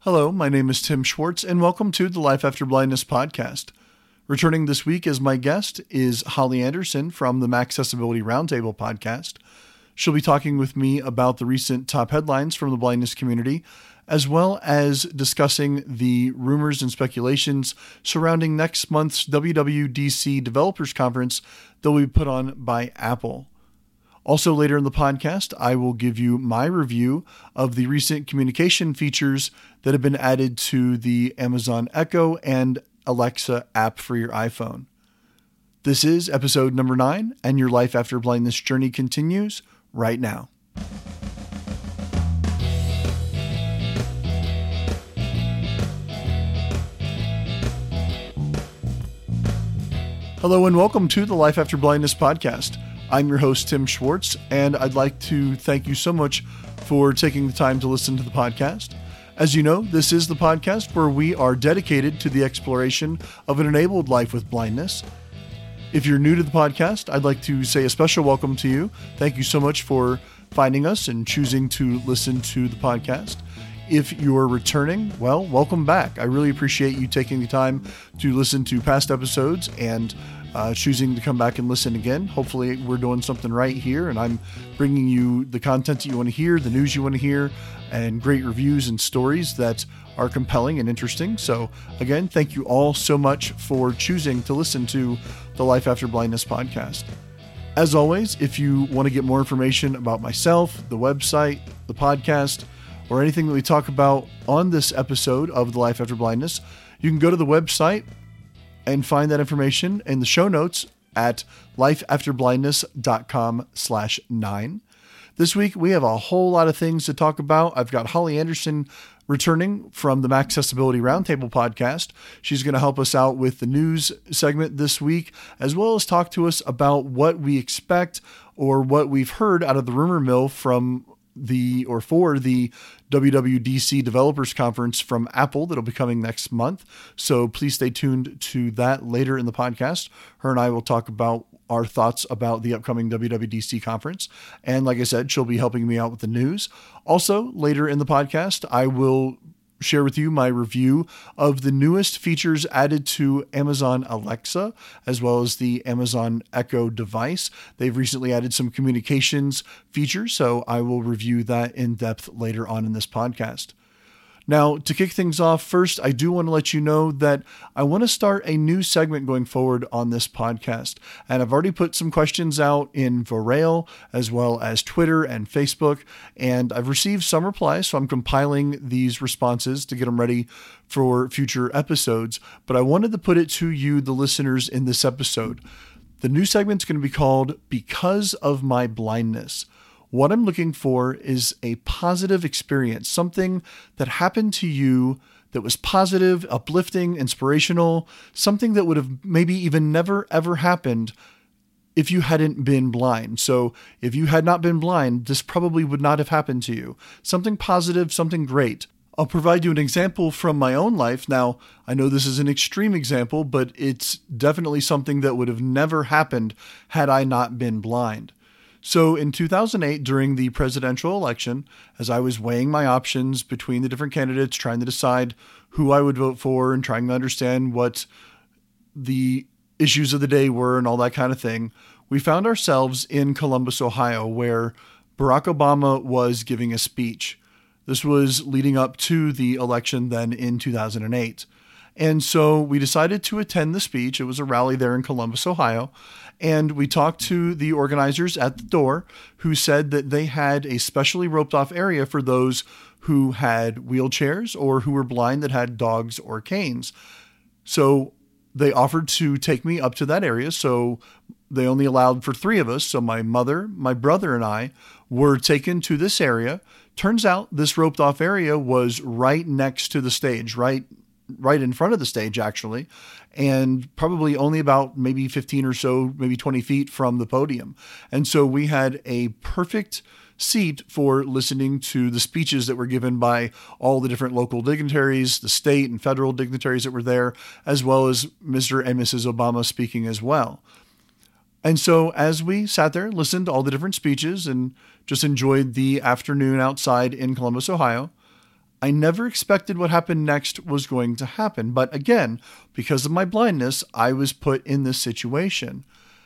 Hello, my name is Tim Schwartz, and welcome to the Life After Blindness podcast. Returning this week as my guest is Holly Anderson from the Maccessibility Roundtable podcast. She'll be talking with me about the recent top headlines from the blindness community, as well as discussing the rumors and speculations surrounding next month's WWDC Developers Conference that will be put on by Apple. Also later in the podcast, I will give you my review of the recent communication features that have been added to the Amazon Echo and Alexa app for your iPhone. This is episode number 9, and your Life After Blindness journey continues right now. Hello and welcome to the Life After Blindness podcast. I'm your host, Tim Schwartz, and I'd like to thank you so much for taking the time to listen to the podcast. As you know, this is the podcast where we are dedicated to the exploration of an enabled life with blindness. If you're new to the podcast, I'd like to say a special welcome to you. Thank you so much for finding us and choosing to listen to the podcast. If you're returning, well, welcome back. I really appreciate you taking the time to listen to past episodes and choosing to come back and listen again. Hopefully we're doing something right here, and I'm bringing you the content that you want to hear, the news you want to hear, and great reviews and stories that are compelling and interesting. So again, thank you all so much for choosing to listen to the Life After Blindness podcast. As always, if you want to get more information about myself, the website, the podcast, or anything that we talk about on this episode of the Life After Blindness, you can go to the website and find that information in the show notes at lifeafterblindness.com/9. This week, we have a whole lot of things to talk about. I've got Holly Anderson returning from the Maccessibility Roundtable podcast. She's going to help us out with the news segment this week, as well as talk to us about what we expect or what we've heard out of the rumor mill for the WWDC Developers Conference from Apple that'll be coming next month. So please stay tuned to that later in the podcast. Her and I will talk about our thoughts about the upcoming WWDC conference. And like I said, she'll be helping me out with the news. Also, later in the podcast, I will share with you my review of the newest features added to Amazon Alexa, as well as the Amazon Echo device. They've recently added some communications features, so I will review that in depth later on in this podcast. Now, to kick things off, first, I do want to let you know that I want to start a new segment going forward on this podcast. And I've already put some questions out in Vorail, as well as Twitter and Facebook, and I've received some replies, so I'm compiling these responses to get them ready for future episodes. But I wanted to put it to you, the listeners, in this episode. The new segment's going to be called Because of My Blindness. What I'm looking for is a positive experience, something that happened to you that was positive, uplifting, inspirational, something that would have maybe even never, ever happened if you hadn't been blind. So if you had not been blind, this probably would not have happened to you. Something positive, something great. I'll provide you an example from my own life. Now, I know this is an extreme example, but it's definitely something that would have never happened had I not been blind. So in 2008, during the presidential election, as I was weighing my options between the different candidates, trying to decide who I would vote for and trying to understand what the issues of the day were and all that kind of thing, we found ourselves in Columbus, Ohio, where Barack Obama was giving a speech. This was leading up to the election then in 2008. And so we decided to attend the speech. It was a rally there in Columbus, Ohio. And we talked to the organizers at the door who said that they had a specially roped off area for those who had wheelchairs or who were blind that had dogs or canes. So they offered to take me up to that area. So they only allowed for 3 of us. So my mother, my brother, and I were taken to this area. Turns out this roped off area was right next to the stage, right in front of the stage, actually, and probably only about maybe 15 or so, maybe 20 feet from the podium. And so we had a perfect seat for listening to the speeches that were given by all the different local dignitaries, the state and federal dignitaries that were there, as well as Mr. and Mrs. Obama speaking as well. And so as we sat there, listened to all the different speeches and just enjoyed the afternoon outside in Columbus, Ohio, I never expected what happened next was going to happen. But again, because of my blindness, I was put in this situation.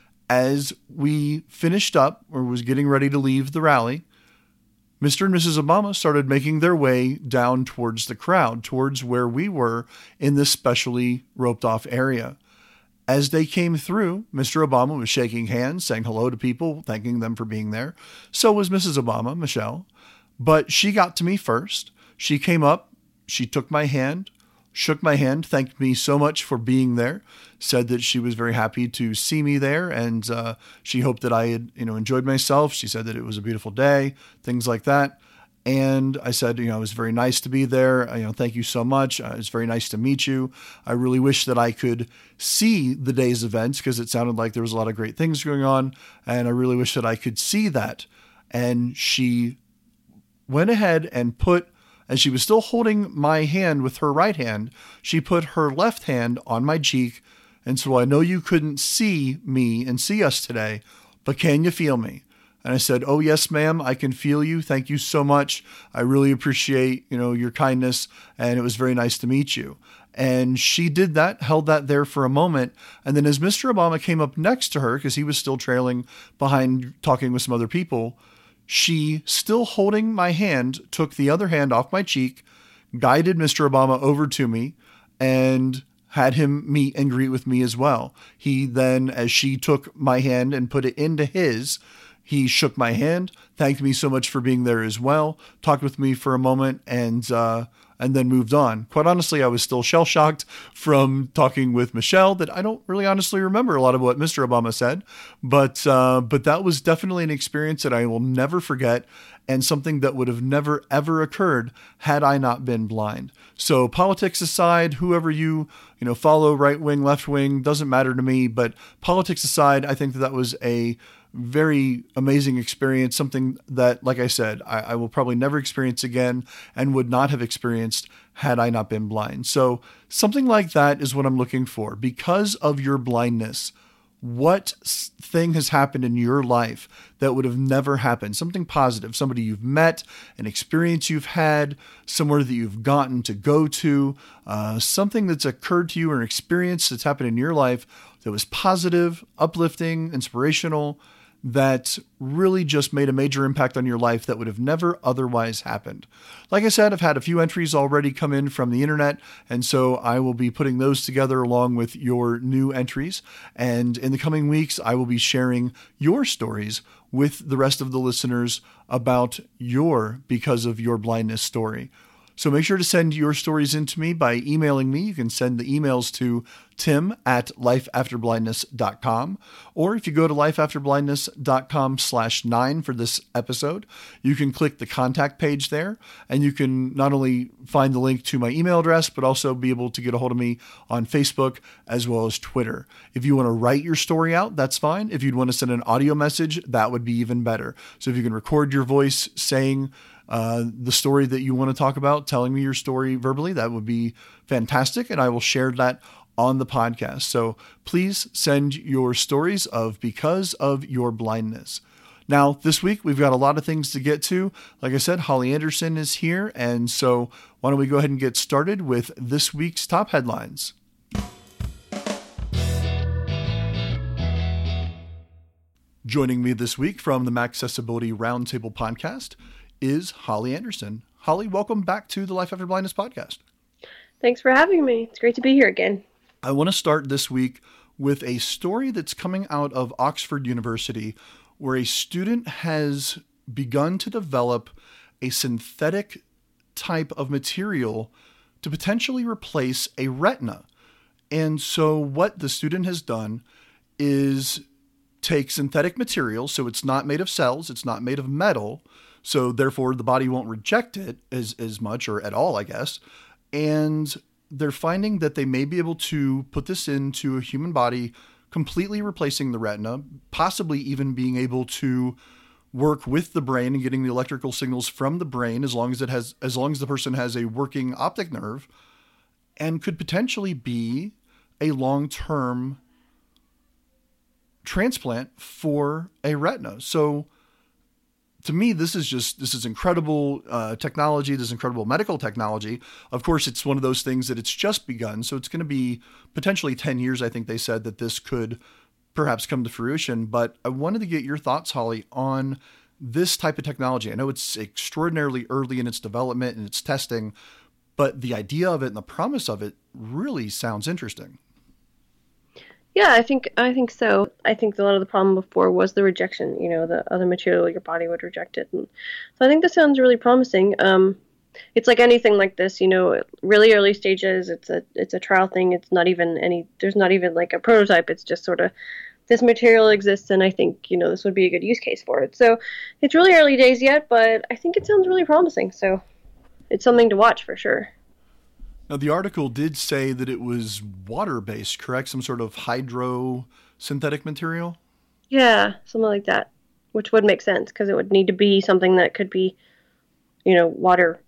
As we finished up or was getting ready to leave the rally, Mr. and Mrs. Obama started making their way down towards the crowd, towards where we were in this specially roped off area. As they came through, Mr. Obama was shaking hands, saying hello to people, thanking them for being there. So was Mrs. Obama, Michelle. But she got to me first. She came up, she took my hand, shook my hand, thanked me so much for being there, said that she was very happy to see me there, and she hoped that I had, enjoyed myself. She said that it was a beautiful day, things like that. And I said, it was very nice to be there. Thank you so much. It's very nice to meet you. I really wish that I could see the day's events because it sounded like there was a lot of great things going on. And I really wish that I could see that. And she went ahead and as she was still holding my hand with her right hand, she put her left hand on my cheek. And so I know you couldn't see me and see us today, but can you feel me? And I said, oh, yes, ma'am, I can feel you. Thank you so much. I really appreciate, your kindness. And it was very nice to meet you. And she did that, held that there for a moment. And then as Mr. Obama came up next to her, because he was still trailing behind talking with some other people, she, still holding my hand, took the other hand off my cheek, guided Mr. Obama over to me, and had him meet and greet with me as well. He then, as she took my hand and put it into his, he shook my hand, thanked me so much for being there as well, talked with me for a moment, and then moved on. Quite honestly, I was still shell-shocked from talking with Michelle that I don't really honestly remember a lot of what Mr. Obama said, but that was definitely an experience that I will never forget and something that would have never, ever occurred had I not been blind. So politics aside, whoever you follow, right wing, left wing, doesn't matter to me, but politics aside, I think that was a very amazing experience, something that, like I said, I will probably never experience again and would not have experienced had I not been blind. So something like that is what I'm looking for. Because of your blindness, what thing has happened in your life that would have never happened? Something positive, somebody you've met, an experience you've had, somewhere that you've gotten to go to, something that's occurred to you or an experience that's happened in your life that was positive, uplifting, inspirational, that really just made a major impact on your life that would have never otherwise happened. Like I said, I've had a few entries already come in from the internet, and so I will be putting those together along with your new entries. And in the coming weeks, I will be sharing your stories with the rest of the listeners about your Because of Your Blindness story. So make sure to send your stories in to me by emailing me. You can send the emails to tim@lifeafterblindness.com. Or if you go to lifeafterblindness.com/9 for this episode, you can click the contact page there, and you can not only find the link to my email address, but also be able to get a hold of me on Facebook as well as Twitter. If you want to write your story out, that's fine. If you'd want to send an audio message, that would be even better. So if you can record your voice saying the story that you want to talk about, telling me your story verbally, that would be fantastic. And I will share that on the podcast. So please send your stories of Because of Your Blindness. Now, this week, we've got a lot of things to get to. Like I said, Holly Anderson is here. And so why don't we go ahead and get started with this week's top headlines. Joining me this week from the Maccessibility Roundtable podcast is Holly Anderson. Holly, welcome back to the Life After Blindness podcast. Thanks for having me. It's great to be here again. I want to start this week with a story that's coming out of Oxford University, where a student has begun to develop a synthetic type of material to potentially replace a retina. And so what the student has done is take synthetic material, so it's not made of cells, it's not made of metal, so therefore the body won't reject it as much or at all, I guess. And they're finding that they may be able to put this into a human body, completely replacing the retina, possibly even being able to work with the brain and getting the electrical signals from the brain as long as the person has a working optic nerve, and could potentially be a long-term transplant for a retina. So to me, this is incredible technology, this incredible medical technology. Of course, it's one of those things that it's just begun. So it's going to be potentially 10 years, I think they said, that this could perhaps come to fruition. But I wanted to get your thoughts, Holly, on this type of technology. I know it's extraordinarily early in its development and its testing, but the idea of it and the promise of it really sounds interesting. Yeah, I think so. I think a lot of the problem before was the rejection. The other material your body would reject it, and so I think this sounds really promising. It's like anything like this, really early stages. It's a trial thing. It's not even there's not even like a prototype. It's just sort of this material exists, and I think this would be a good use case for it. So it's really early days yet, but I think it sounds really promising. So it's something to watch for sure. Now, the article did say that it was water-based, correct? Some sort of hydro synthetic material? Yeah, something like that, which would make sense because it would need to be something that could be, water,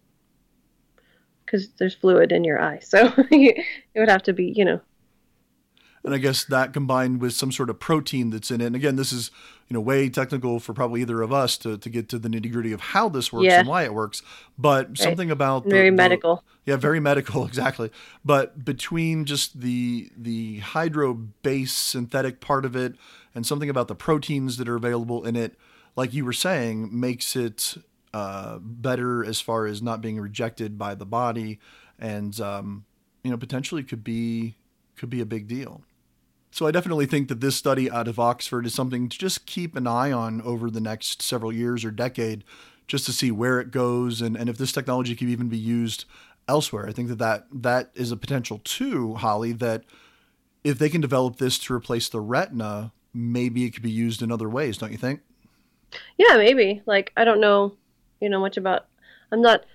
because there's fluid in your eye. So it would have to be. And I guess that combined with some sort of protein that's in it. And again, this is, way technical for probably either of us to get to the nitty gritty of how this works and why it works. But right. Something about very medical. Yeah, very medical, exactly. But between just the hydro-based synthetic part of it and something about the proteins that are available in it, like you were saying, makes it better as far as not being rejected by the body, and potentially could be a big deal. So I definitely think that this study out of Oxford is something to just keep an eye on over the next several years or decade, just to see where it goes and if this technology can even be used elsewhere. I think that is a potential too, Holly, that if they can develop this to replace the retina, maybe it could be used in other ways, don't you think? Yeah, maybe. Like, I don't know, much about, I'm not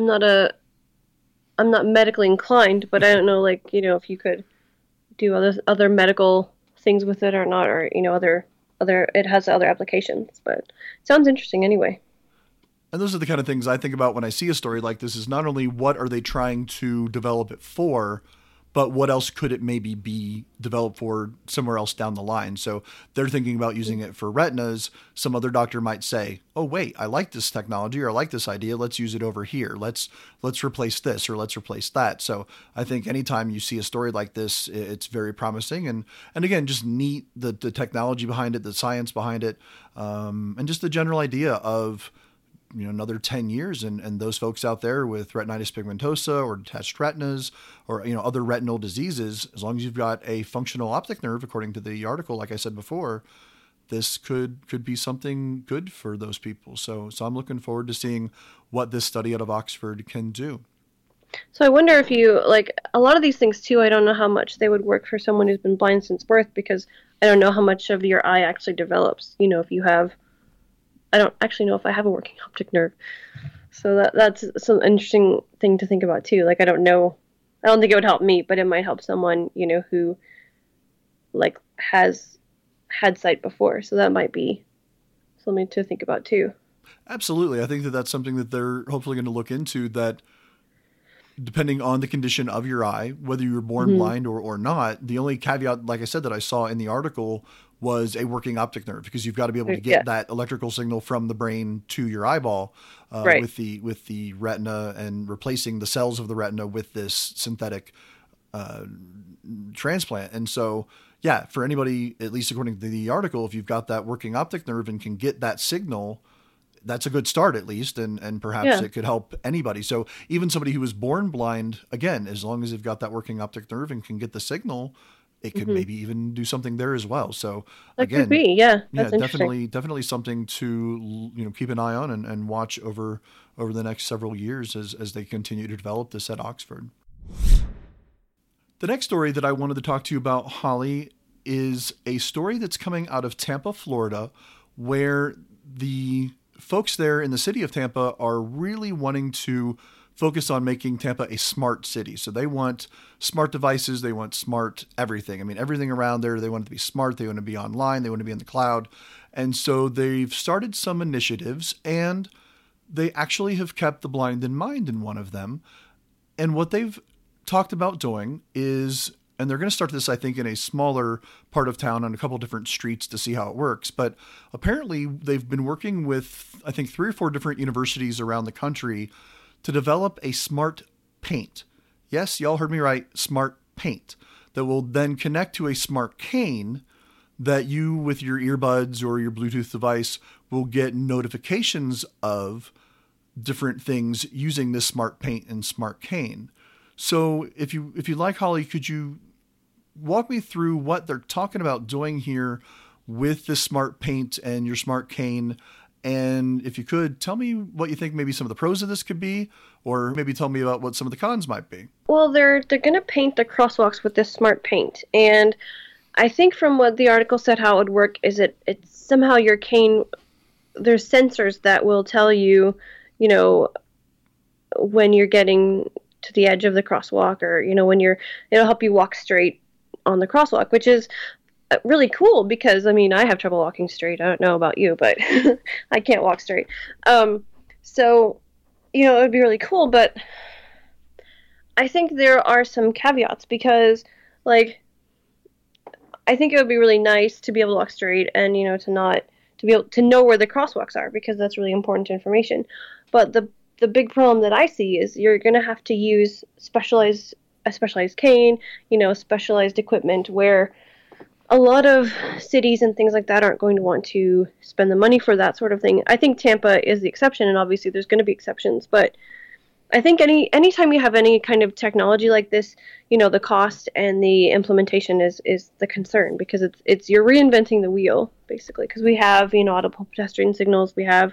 medically inclined, but I don't know, like, if you could do other medical things with it or not, or other it has other applications, but it sounds interesting anyway. And those are the kind of things I think about when I see a story like this, is not only what are they trying to develop it for, but what else could it maybe be developed for somewhere else down the line. So they're thinking about using it for retinas. Some other doctor might say, oh, wait, I like this technology, or I like this idea. Let's use it over here. Let's replace this, or let's replace that. So I think anytime you see a story like this, it's very promising. And again, just neat, the technology behind it, the science behind it, and just the general idea of, another 10 years and those folks out there with retinitis pigmentosa or detached retinas or, other retinal diseases, as long as you've got a functional optic nerve, according to the article, like I said before, this could be something good for those people. So I'm looking forward to seeing what this study out of Oxford can do. So I wonder if you, like, a lot of these things too, I don't know how much they would work for someone who's been blind since birth, because I don't know how much of your eye actually develops. If you have, I don't actually know if I have a working optic nerve. So that's some interesting thing to think about too. Like, I don't think it would help me, but it might help someone, who like has had sight before. So that might be something to think about too. Absolutely. I think that that's something that they're hopefully going to look into, that depending on the condition of your eye, whether you were born blind or not, the only caveat, like I said, that I saw in the article was a working optic nerve, because you've got to be able to get that electrical signal from the brain to your eyeball right. with the retina, and replacing the cells of the retina with this synthetic transplant. And so, yeah, for anybody, at least according to the article, if you've got that working optic nerve and can get that signal, that's a good start at least. And perhaps it could help anybody. So even somebody who was born blind, again, as long as they've got that working optic nerve and can get the signal, it could maybe even do something there as well. So that again, could be, that's definitely something to, keep an eye on and watch over the next several years as they continue to develop this at Oxford. The next story that I wanted to talk to you about, Holly, is a story that's coming out of Tampa, Florida, where the folks there in the city of Tampa are really wanting to focus on making Tampa a smart city. So they want smart devices. They want smart everything. I mean, everything around there, they want it to be smart. They want to be online. They want to be in the cloud. And so they've started some initiatives, and they actually have kept the blind in mind in one of them. And what they've talked about doing is And they're going to start this, I think, in a smaller part of town on a couple different streets to see how it works. But apparently they've been working with, I think, 3 or 4 different universities around the country to develop a smart paint. Yes, y'all heard me right, smart paint that will then connect to a smart cane that you, with your earbuds or your Bluetooth device, will get notifications of different things using this smart paint and smart cane. So if you like, Holly, could you walk me through what they're talking about doing here with this smart paint and your smart cane? And if you could, tell me what you think maybe some of the pros of this could be, or maybe tell me about what some of the cons might be. Well, they're going to paint the crosswalks with this smart paint. And I think from what the article said how it would work is it's somehow your cane, there's sensors that will tell you, you know, when you're getting to the edge of the crosswalk, or, you know, it'll help you walk straight on the crosswalk, which is really cool because, I mean, I have trouble walking straight. I don't know about you, but I can't walk straight. So, you know, it would be really cool, but I think there are some caveats because, like, I think it would be really nice to be able to walk straight and, you know, to be able to know where the crosswalks are, because that's really important information. But the big problem that I see is you're going to have to use a specialized cane, you know, specialized equipment, where a lot of cities and things like that aren't going to want to spend the money for that sort of thing. I think Tampa is the exception, and obviously there's going to be exceptions, but I think anytime you have any kind of technology like this, you know, the cost and the implementation is the concern, because it's you're reinventing the wheel, basically, because we have, you know, audible pedestrian signals, we have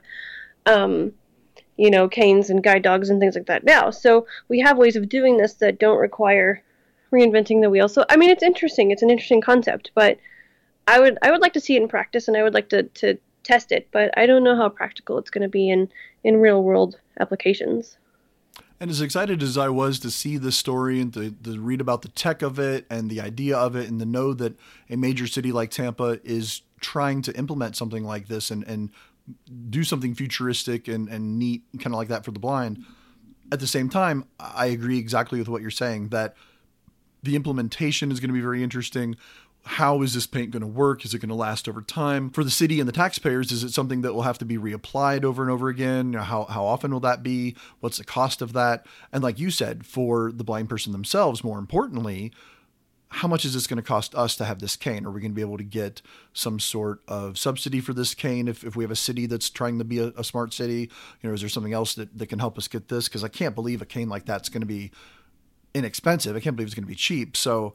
you know, canes and guide dogs and things like that now. So we have ways of doing this that don't require reinventing the wheel. So, I mean, it's interesting. It's an interesting concept, but I would like to see it in practice, and I would like to test it, but I don't know how practical it's going to be in real world applications. And as excited as I was to see this story and to read about the tech of it and the idea of it, and to know that a major city like Tampa is trying to implement something like this and do something futuristic and neat, kind of like that for the blind. At the same time, I agree exactly with what you're saying, that the implementation is going to be very interesting. How is this paint going to work? Is it going to last over time? For the city and the taxpayers, is it something that will have to be reapplied over and over again? You know, how often will that be? What's the cost of that? And like you said, for the blind person themselves, more importantly, how much is this going to cost us to have this cane? Are we going to be able to get some sort of subsidy for this cane if we have a city that's trying to be a smart city? You know, is there something else that can help us get this? Because I can't believe a cane like that's going to be inexpensive. I can't believe it's going to be cheap. So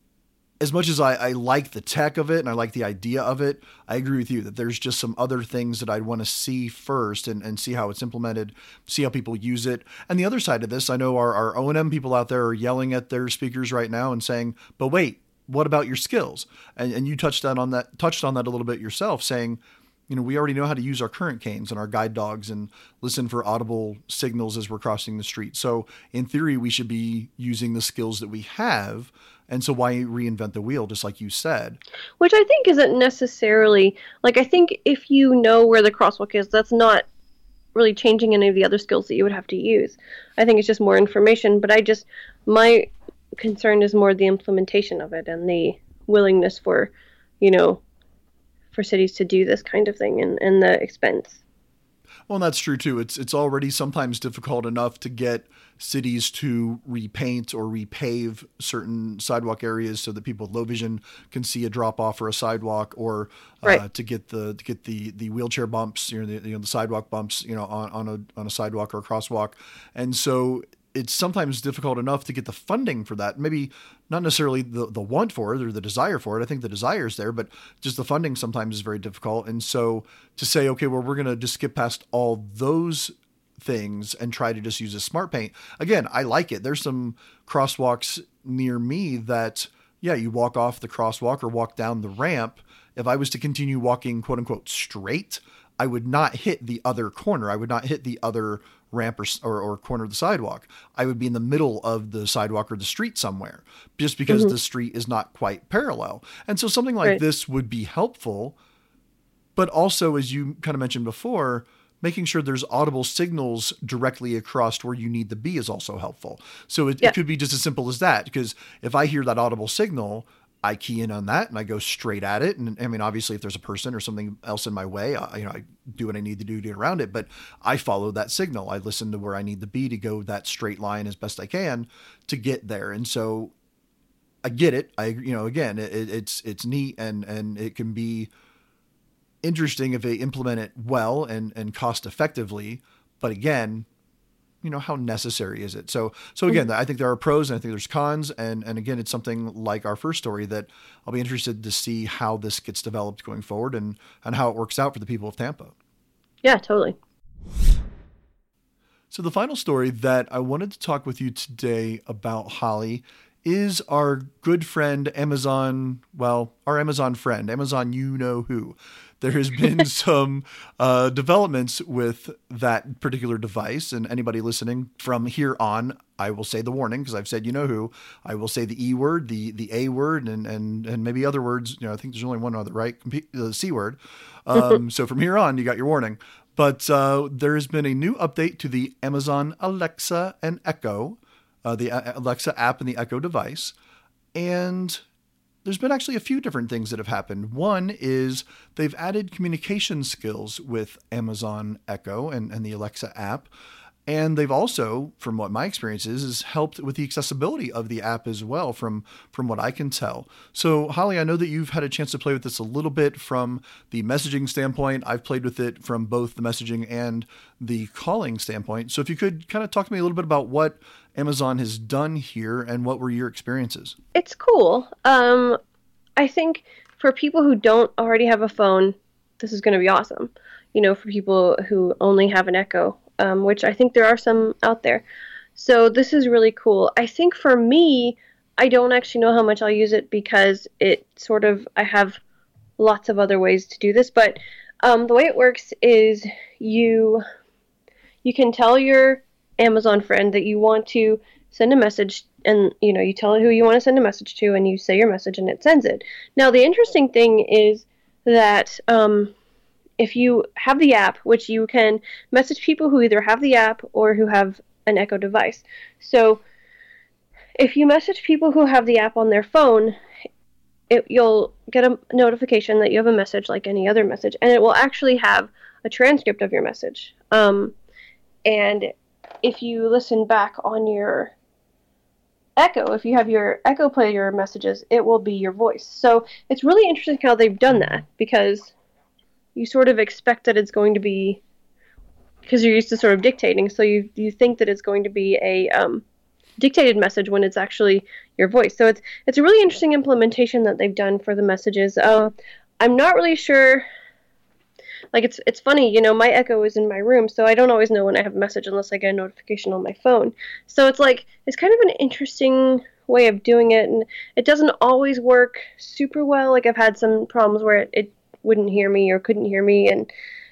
as much as I like the tech of it and I like the idea of it, I agree with you that there's just some other things that I'd want to see first and see how it's implemented, see how people use it. And the other side of this, I know our O&M people out there are yelling at their speakers right now and saying, but wait, what about your skills? And you touched on that a little bit yourself, saying, you know, we already know how to use our current canes and our guide dogs and listen for audible signals as we're crossing the street. So in theory, we should be using the skills that we have. And so why reinvent the wheel, just like you said? Which I think isn't necessarily, like, I think if you know where the crosswalk is, that's not really changing any of the other skills that you would have to use. I think it's just more information, but my concern is more the implementation of it and the willingness for, you know, for cities to do this kind of thing and the expense. Well, and that's true too. It's already sometimes difficult enough to get cities to repaint or repave certain sidewalk areas so that people with low vision can see a drop off or a sidewalk, or right. to get the wheelchair bumps, the sidewalk bumps, on a sidewalk or a crosswalk. And so it's sometimes difficult enough to get the funding for that. Maybe not necessarily the want for it or the desire for it. I think the desire is there, but just the funding sometimes is very difficult. And so to say, okay, well, we're going to just skip past all those things and try to just use a smart paint. Again, I like it. There's some crosswalks near me that, yeah, you walk off the crosswalk or walk down the ramp. If I was to continue walking, quote unquote, straight, I would not hit the other corner. I would not hit the other ramp or corner of the sidewalk. I would be in the middle of the sidewalk or the street somewhere, just because the street is not quite parallel. And so something like this would be helpful, but also, as you kind of mentioned before, making sure there's audible signals directly across where you need to be is also helpful. So it could be just as simple as that, because if I hear that audible signal, I key in on that and I go straight at it. And I mean, obviously if there's a person or something else in my way, I do what I need to do to get around it, but I follow that signal. I listen to where I need to be to go that straight line as best I can to get there. And so I get it. Again, it's neat and it can be interesting if they implement it well and cost effectively. But again, how necessary is it? So again, I think there are pros and I think there's cons. And again, it's something like our first story that I'll be interested to see how this gets developed going forward and how it works out for the people of Tampa. Yeah, totally. So the final story that I wanted to talk with you today about, Holly, is our good friend Amazon. Well, our Amazon friend, Amazon, who. There has been some developments with that particular device, and anybody listening from here on, I will say the warning because I've said who. I will say the E word, the A word, and maybe other words. I think there's only one other, right? The C word. So from here on, you got your warning. But there has been a new update to the Amazon Alexa and Echo, the Alexa app and the Echo device, and there's been actually a few different things that have happened. One is they've added communication skills with Amazon Echo and the Alexa app. And they've also, from what my experience is helped with the accessibility of the app as well, from what I can tell. So, Holly, I know that you've had a chance to play with this a little bit from the messaging standpoint. I've played with it from both the messaging and the calling standpoint. So if you could kind of talk to me a little bit about what Amazon has done here and what were your experiences? It's cool. I think for people who don't already have a phone, this is going to be awesome. For people who only have an Echo, which I think there are some out there. So this is really cool. I think for me, I don't actually know how much I'll use it because I have lots of other ways to do this. But the way it works is you can tell your Amazon friend that you want to send a message, and you tell it who you want to send a message to, and you say your message and it sends it. Now the interesting thing is that if you have the app, which you can message people who either have the app or who have an Echo device. So if you message people who have the app on their phone, you'll get a notification that you have a message like any other message, and it will actually have a transcript of your message. And if you listen back on your Echo, if you have your Echo play your messages, it will be your voice. So it's really interesting how they've done that, because you sort of expect that it's going to be, because you're used to sort of dictating, so you think that it's going to be a dictated message when it's actually your voice. So it's a really interesting implementation that they've done for the messages. I'm not really sure. Like, it's funny, my Echo is in my room, so I don't always know when I have a message unless I get a notification on my phone. So it's kind of an interesting way of doing it, and it doesn't always work super well. Like, I've had some problems where it wouldn't hear me or couldn't hear me, and,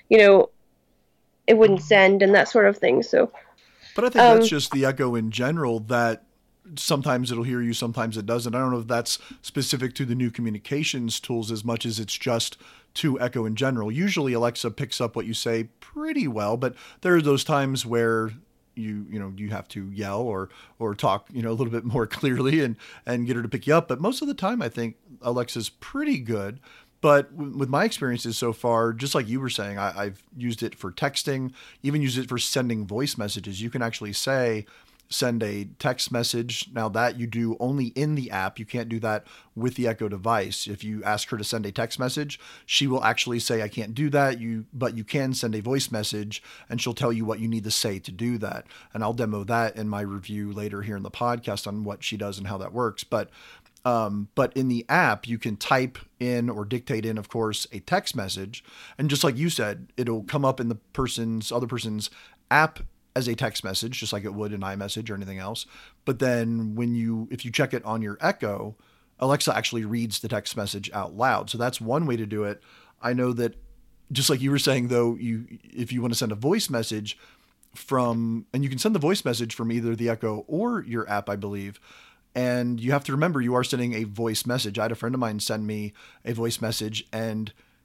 it wouldn't send and that sort of thing. So, but I think that's just the Echo in general, that sometimes it'll hear you, sometimes it doesn't. I don't know if that's specific to the new communications tools as much as it's just to Echo in general. Usually Alexa picks up what you say pretty well, but there are those times where you have to yell or talk, a little bit more clearly and get her to pick you up. But most of the time, I think Alexa's pretty good. But with my experiences so far, just like you were saying, I've used it for texting, even used it for sending voice messages. You can actually send a text message. Now that you do only in the app, you can't do that with the Echo device. If you ask her to send a text message, she will actually say, I can't do that. But you can send a voice message and she'll tell you what you need to say to do that. And I'll demo that in my review later here in the podcast on what she does and how that works. But in the app, you can type in or dictate in, of course, a text message. And just like you said, it'll come up in the other person's app as a text message, just like it would in iMessage or anything else. But then if you check it on your Echo, Alexa actually reads the text message out loud. So that's one way to do it. I know that, just like you were saying, though, if you want to send a voice message and you can send the voice message from either the Echo or your app, I believe. And you have to remember you are sending a voice message. I had a friend of mine send me a voice message, and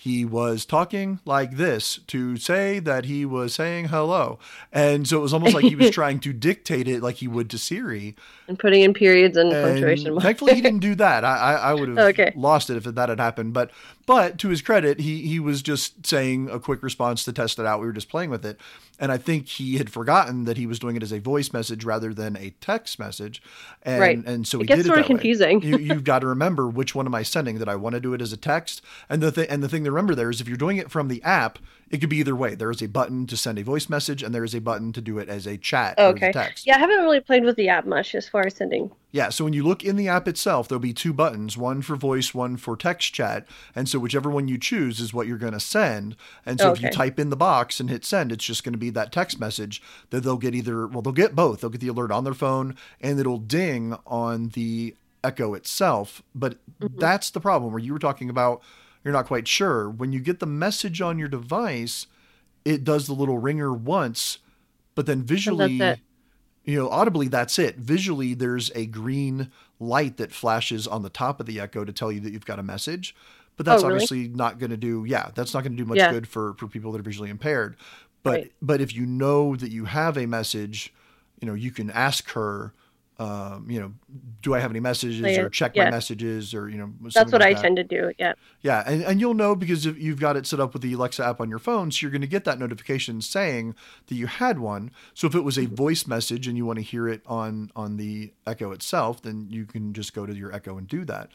he was talking like this to say that he was saying hello. And so it was almost like he was trying to dictate it like he would to Siri. And putting in periods and punctuation marks. Thankfully, he didn't do that. I would have Okay. lost it if that had happened. But to his credit, he was just saying a quick response to test it out. We were just playing with it. And I think he had forgotten that he was doing it as a voice message rather than a text message. And, Right. and so he It gets did it sort of that way. confusing. You've got to remember, which one am I sending? That I want to do it as a text? And the thing to remember there is, if you're doing it from the app, it could be either way. There is a button to send a voice message, and there is a button to do it as a chat or as a text. Yeah, I haven't really played with the app much as far as sending. Yeah, so when you look in the app itself, there'll be two buttons, one for voice, one for text chat. And so whichever one you choose is what you're going to send. And so if you type in the box and hit send, it's just going to be that text message that they'll get they'll get both. They'll get the alert on their phone, and it'll ding on the Echo itself. But that's the problem where you were talking about you're not quite sure. When you get the message on your device, it does the little ringer once, but then visually, audibly, that's it. Visually, there's a green light that flashes on the top of the Echo to tell you that you've got a message. But that's obviously not going to do, that's not going to do much good for people that are visually impaired. But if you know that you have a message, you can ask her, do I have any messages or check my messages or, that's what I tend to do. Yeah. Yeah. And you'll know because if you've got it set up with the Alexa app on your phone, so you're going to get that notification saying that you had one. So if it was a voice message and you want to hear it on the Echo itself, then you can just go to your Echo and do that.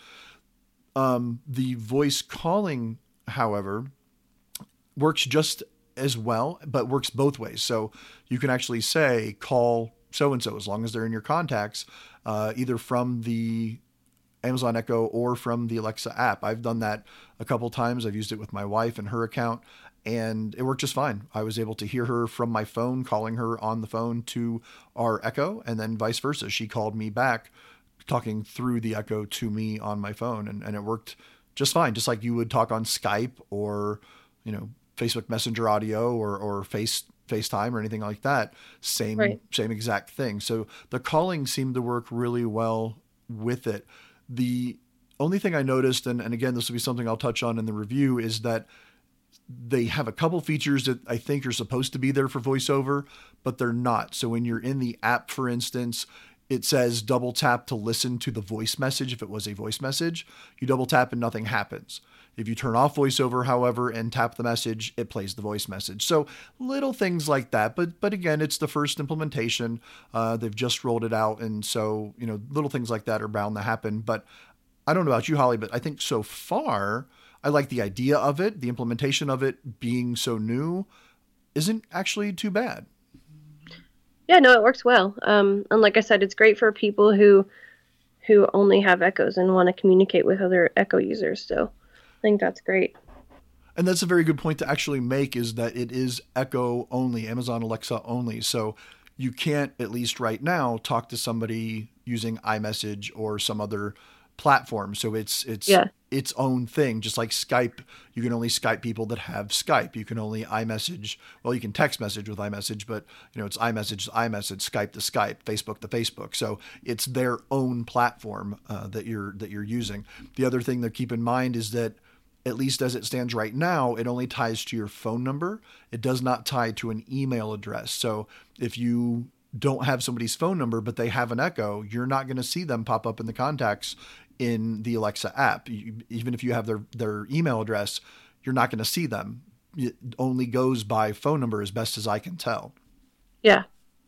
The voice calling, however, works just as well, but works both ways. So you can actually say, call so-and-so, as long as they're in your contacts, either from the Amazon Echo or from the Alexa app. I've done that a couple times. I've used it with my wife and her account, and it worked just fine. I was able to hear her from my phone, calling her on the phone to our Echo, and then vice versa. She called me back, talking through the Echo to me on my phone, and it worked just fine, just like you would talk on Skype or, Facebook Messenger audio or FaceTime or anything like that. Same exact thing. So the calling seemed to work really well with it. The only thing I noticed, and again, this will be something I'll touch on in the review, is that they have a couple features that I think are supposed to be there for VoiceOver, but they're not. So when you're in the app, for instance, it says double tap to listen to the voice message. If it was a voice message, you double tap and nothing happens. If you turn off VoiceOver, however, and tap the message, it plays the voice message. So little things like that. But again, it's the first implementation. They've just rolled it out. And so, little things like that are bound to happen. But I don't know about you, Holly, but I think so far, I like the idea of it. The implementation of it being so new isn't actually too bad. Yeah, no, it works well. And like I said, it's great for people who only have Echoes and want to communicate with other Echo users. So I think that's great. And that's a very good point to actually make, is that it is Echo only, Amazon Alexa only. So you can't, at least right now, talk to somebody using iMessage or some other platform. So it's its own thing. Just like Skype, you can only Skype people that have Skype. You can only iMessage. Well, you can text message with iMessage, but it's iMessage to iMessage, Skype to Skype, Facebook to Facebook. So it's their own platform that you're using. The other thing to keep in mind is that, at least as it stands right now, it only ties to your phone number. It does not tie to an email address. So if you don't have somebody's phone number, but they have an Echo, you're not going to see them pop up in the contacts in the Alexa app. Even if you have their email address, you're not going to see them. It only goes by phone number, as best as I can tell. Yeah,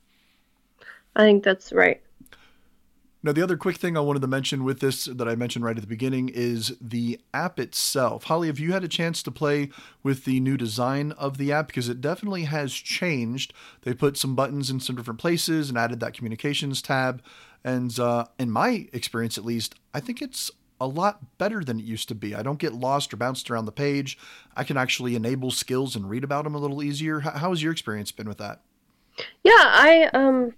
I think that's right. Now, the other quick thing I wanted to mention with this that I mentioned right at the beginning is the app itself. Holly, have you had a chance to play with the new design of the app? Because it definitely has changed. They put some buttons in some different places and added that communications tab. And in my experience, at least, I think it's a lot better than it used to be. I don't get lost or bounced around the page. I can actually enable skills and read about them a little easier. How has your experience been with that? Yeah,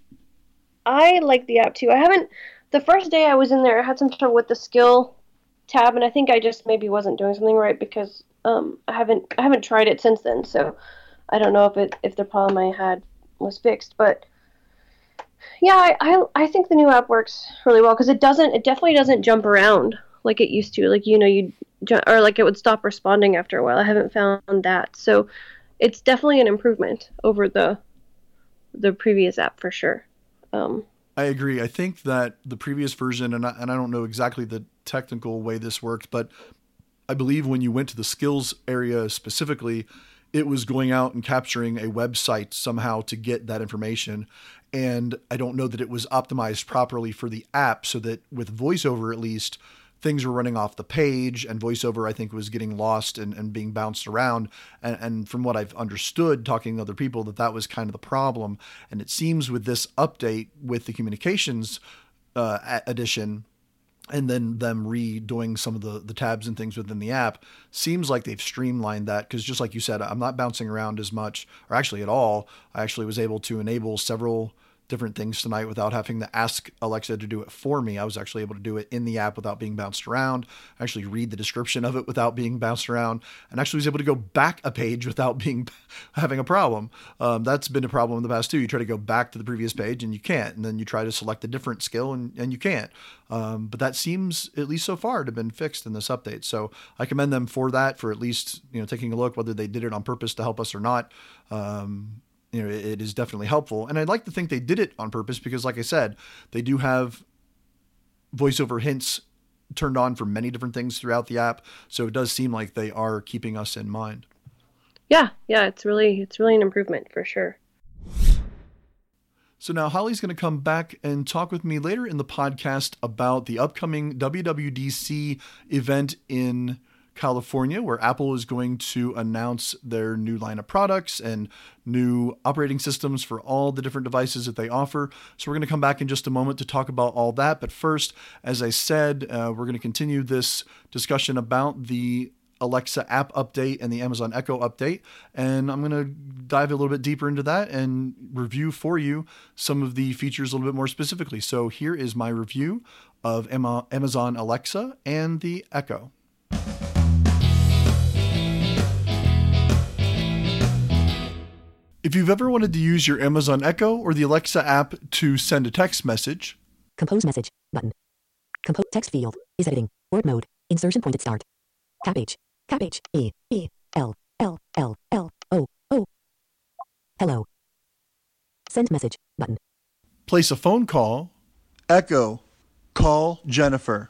I like the app too. The first day I was in there, I had some trouble with the skill tab, and I think I just maybe wasn't doing something right because I haven't tried it since then. So I don't know if the problem I had was fixed, but yeah, I think the new app works really well because it definitely doesn't jump around like it used to. Like, you or like it would stop responding after a while. I haven't found that. So it's definitely an improvement over the previous app for sure. I agree. I think that the previous version, and I don't know exactly the technical way this worked, but I believe when you went to the skills area specifically, it was going out and capturing a website somehow to get that information. And I don't know that it was optimized properly for the app, so that with VoiceOver, at least, things were running off the page, and VoiceOver, I think, was getting lost and being bounced around. And from what I've understood, talking to other people, that was kind of the problem. And it seems with this update with the communications edition, and then them redoing some of the tabs and things within the app, seems like they've streamlined that. Because just like you said, I'm not bouncing around as much, or actually at all. I actually was able to enable several different things tonight without having to ask Alexa to do it for me. I was actually able to do it in the app without being bounced around, actually read the description of it without being bounced around, and actually was able to go back a page without having a problem. That's been a problem in the past too. You try to go back to the previous page and you can't, and then you try to select a different skill and you can't. But that seems, at least so far, to have been fixed in this update. So I commend them for that, for at least, taking a look, whether they did it on purpose to help us or not. It is definitely helpful. And I'd like to think they did it on purpose because, like I said, they do have VoiceOver hints turned on for many different things throughout the app. So it does seem like they are keeping us in mind. Yeah, it's really an improvement for sure. So now Holly's going to come back and talk with me later in the podcast about the upcoming WWDC event in California, where Apple is going to announce their new line of products and new operating systems for all the different devices that they offer. So we're going to come back in just a moment to talk about all that. But first, as I said, we're going to continue this discussion about the Alexa app update and the Amazon Echo update. And I'm going to dive a little bit deeper into that and review for you some of the features a little bit more specifically. So here is my review of Amazon Alexa and the Echo. If you've ever wanted to use your Amazon Echo or the Alexa app to send a text message, compose message button. Compose text field is editing. Word mode. Insertion point at start. Cap H. Cap H. E. E. L. L. L. L. O. O. Hello. Send message button. Place a phone call. Echo. Call Jennifer.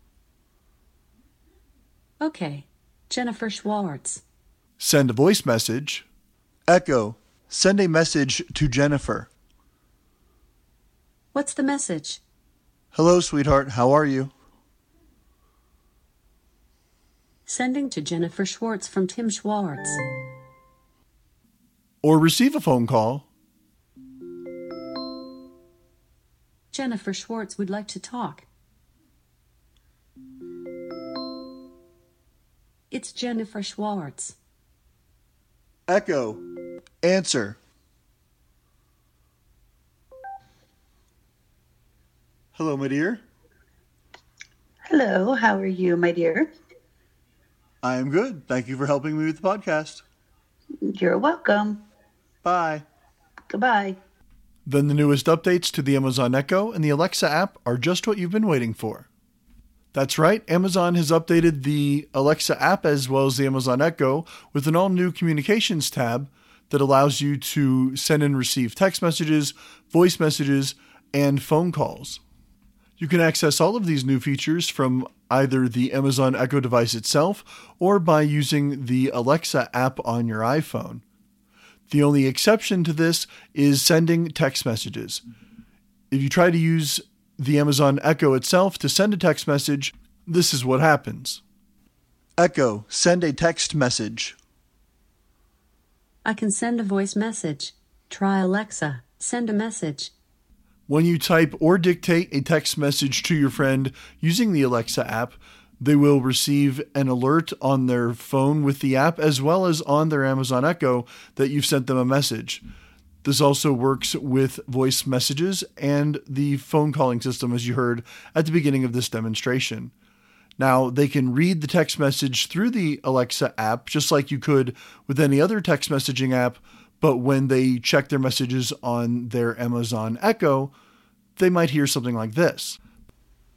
Okay. Jennifer Schwartz. Send a voice message. Echo. Send a message to Jennifer. What's the message? Hello, sweetheart. How are you? Sending to Jennifer Schwartz from Tim Schwartz. Or receive a phone call. Jennifer Schwartz would like to talk. It's Jennifer Schwartz. Echo. Answer. Hello, my dear. Hello, how are you, my dear? I am good. Thank you for helping me with the podcast. You're welcome. Bye. Goodbye. Then the newest updates to the Amazon Echo and the Alexa app are just what you've been waiting for. That's right, Amazon has updated the Alexa app as well as the Amazon Echo with an all-new communications tab that allows you to send and receive text messages, voice messages, and phone calls. You can access all of these new features from either the Amazon Echo device itself or by using the Alexa app on your iPhone. The only exception to this is sending text messages. If you try to use the Amazon Echo itself to send a text message, this is what happens. Echo, send a text message. I can send a voice message. Try Alexa. Send a message. When you type or dictate a text message to your friend using the Alexa app, they will receive an alert on their phone with the app as well as on their Amazon Echo that you've sent them a message. This also works with voice messages and the phone calling system, as you heard at the beginning of this demonstration. Now, they can read the text message through the Alexa app, just like you could with any other text messaging app, but when they check their messages on their Amazon Echo, they might hear something like this.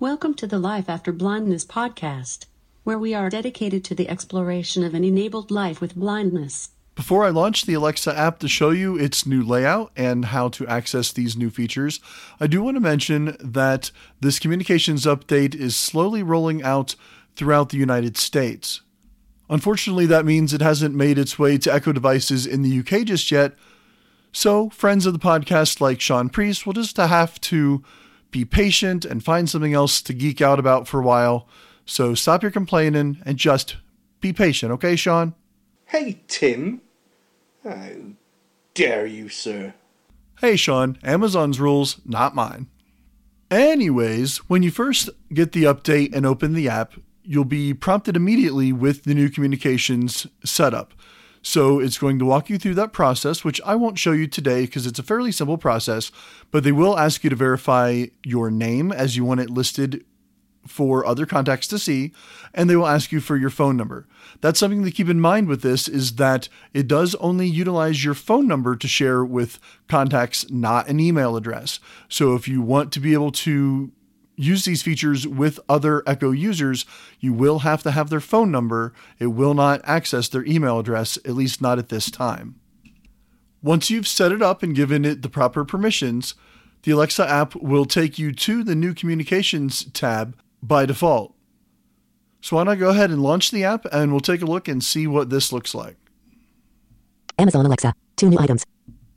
Welcome to the Life After Blindness podcast, where we are dedicated to the exploration of an enabled life with blindness. Before I launch the Alexa app to show you its new layout and how to access these new features, I do want to mention that this communications update is slowly rolling out throughout the United States. Unfortunately, that means it hasn't made its way to Echo devices in the UK just yet, so friends of the podcast like Sean Priest will just have to be patient and find something else to geek out about for a while. So stop your complaining and just be patient, okay, Sean? Hey, Tim. How dare you, sir? Hey, Sean, Amazon's rules, not mine. Anyways, when you first get the update and open the app, you'll be prompted immediately with the new communications setup. So it's going to walk you through that process, which I won't show you today because it's a fairly simple process, but they will ask you to verify your name as you want it listed for other contacts to see, and they will ask you for your phone number. That's something to keep in mind with this, is that it does only utilize your phone number to share with contacts, not an email address. So if you want to be able to use these features with other Echo users, you will have to have their phone number. It will not access their email address, at least not at this time. Once you've set it up and given it the proper permissions, the Alexa app will take you to the new communications tab by default. So why not go ahead and launch the app and we'll take a look and see what this looks like. Amazon Alexa, 2 new items.